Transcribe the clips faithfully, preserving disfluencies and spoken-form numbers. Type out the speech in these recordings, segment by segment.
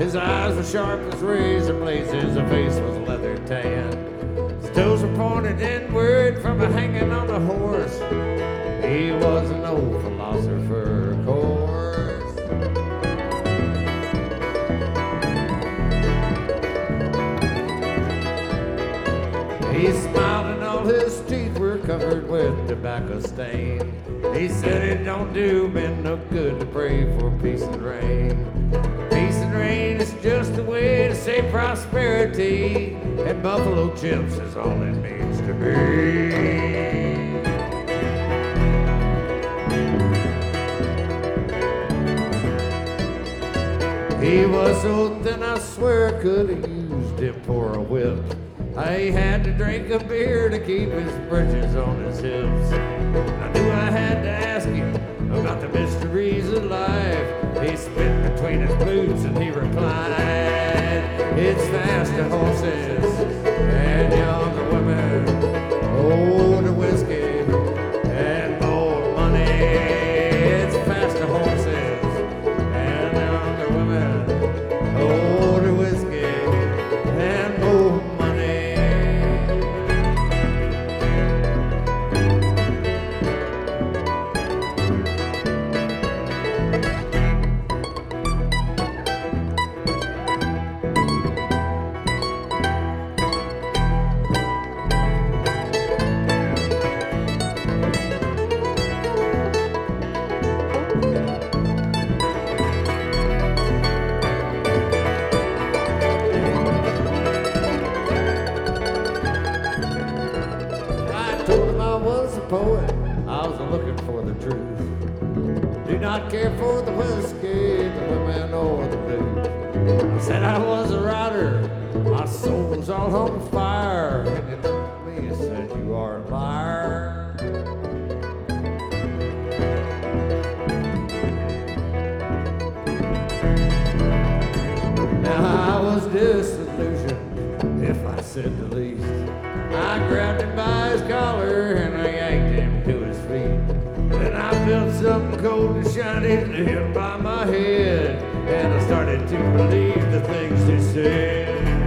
His eyes were sharp as razor blades, his face was leather tanned. His toes were pointed inward from a hanging on a horse. He was an old philosopher, of course. He smiled and all his teeth were covered with tobacco stain. He said it don't do men no good to pray for peace and rain. Peace and rain is just a way to say prosperity, and buffalo chips is all it means to me. He was so thin I swear I could have used him for a whip. I had to drink a beer to keep his britches on his hips. I knew I had to ask him about the mysteries of life. He spit between his boots and he replied, it's faster horses and younger women, older whiskey and more money. It's faster horses and younger women, older whiskey and more money. Poet, I was looking for the truth. Do not care for the whiskey, the women, or the blues. I said I was a writer, my soul was all on fire. And you looked at me and said, you are a liar. Now I was disillusioned, if I said the least. I grabbed him by his collar and I yanked him to his feet. Then I felt something cold and shiny hit by my head, and I started to believe the things he said.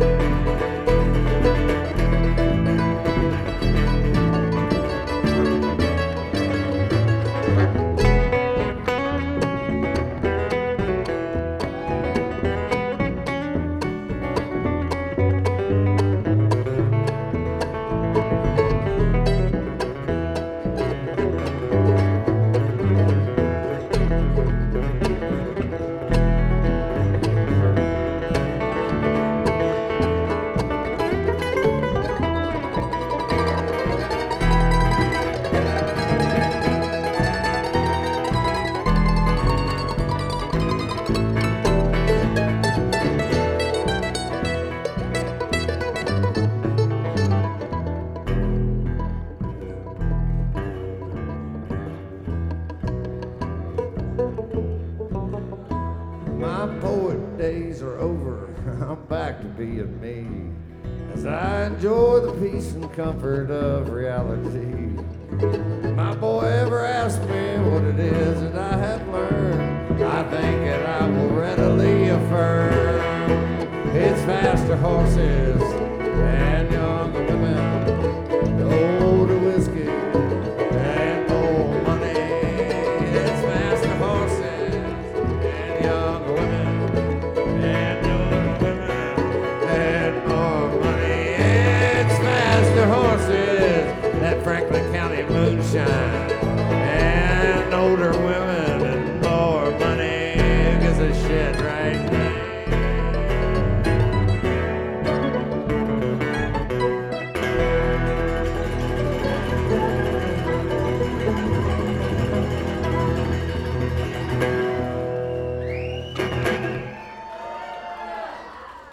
My poet days are over, I'm back to being me, as I enjoy the peace and comfort of reality. My boy ever asked me what it is that I have learned, I think that I will readily affirm. It's faster horses and younger women, older whiskey and more money. It's faster horses and younger women and older women and more money. It's faster horses, that Franklin County moonshine, and older women